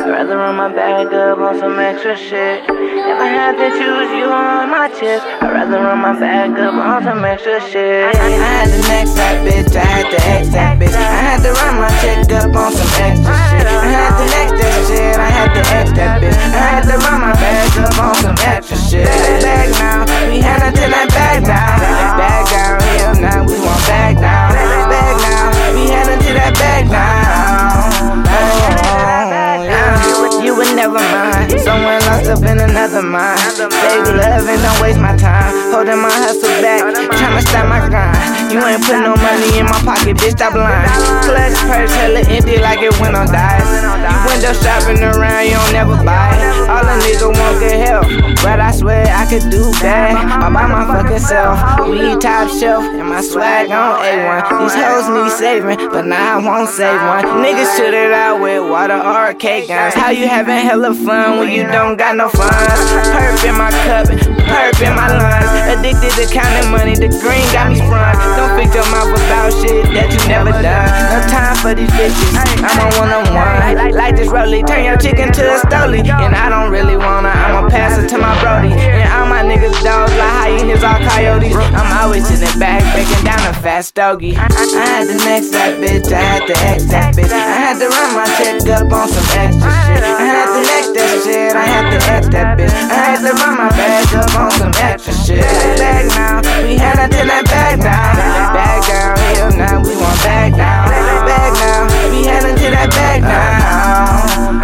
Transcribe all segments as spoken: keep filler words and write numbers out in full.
I'd rather run my bag up on some extra shit. If I had to choose you on my chest, I'd rather run my bag up on some extra shit. I had the next that bitch, I had to X that bitch. I had to run my check up on some extra shit. I had to next that shit, I had to X that bitch. I had to run my bag up on some extra shit. Bag now, we had until that bag now. Bag down, hell now, we want bag down. Bag now, we had until that bag down. Oh, you would never mind. Someone lost up in another mind. Save love and don't waste my time. Holding my hustle back, tryna stop my grind. You ain't put no money in my pocket, bitch, stop lying. Clutch purse hella empty like it went on dice. You window shopping around, you don't never buy it. All a nigga want good health, but I swear I could do bad. All by my fucking self. We top shelf and my swag on A one. These hoes need saving, but now I won't save one. Niggas shoot it out with water or arcade guns. How you having hella fun when you don't got no funds? Perp in my cup, perp in my lungs. Addicted to counting money, the green got me sprung. Don't fix your mouth about shit that you never done. No time for these bitches, I'm on one-on-one. Like this rollie, turn your chicken to a stoli. And I don't really wanna, I'ma pass it to my brody. And all my niggas dogs like hyenas, all coyotes. I'm always in the back, breaking down a fast stogie. I had to next that bitch, I had to X that bitch. I had to run my check up on some extra shit. I had to next that shit, I had to X that bitch. I had to run my bag up on some extra shit. Bag now, we had until that bag down. Bag down, hell now, we want bag down. Bag now, we had until that bag down.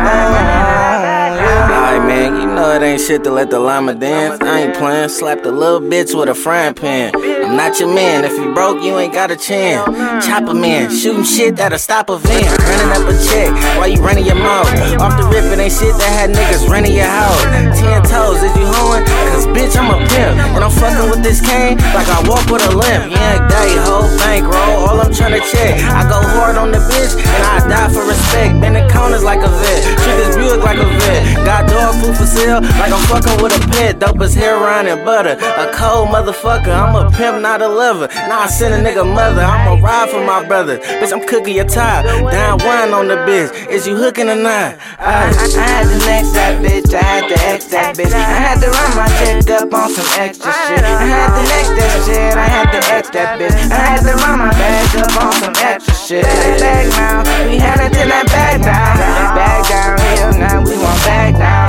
Alright, man, you know it ain't shit to let the llama dance. I ain't playing, slap the little bitch with a frying pan. I'm not your man, if you broke, you ain't got a chance. Chopper man, shooting shit that'll stop a van. Running up a check while you running your mouth. Off the rip, it ain't shit that had niggas running your house. Ten toes, is you hoeing? Cause bitch, I'm a pimp. And I'm fucking with this cane like I walk with a limp. Young day, hoe, bankroll, all I'm tryna check. I go hard on the bitch, and I die for respect. Bend the corners like a vet, treat this Buick like a vet. Got dog food for sale, like I'm fucking with a pet. Dope as heroin and butter, a cold motherfucker. I'm a pimp, not a lover. Now I send a nigga mother, I'ma ride for my brother. Bitch, I'm cooking your top, down one on the bitch. Is you hooking or not? I, I had to next that bitch, I had to X that bitch. I had to run my check up on some extra shit. I had to next that shit, I had to X that bitch. I had to run my bag up on some extra shit. Bag now, we had until that bag down. Bag down, hell now, we want bag down.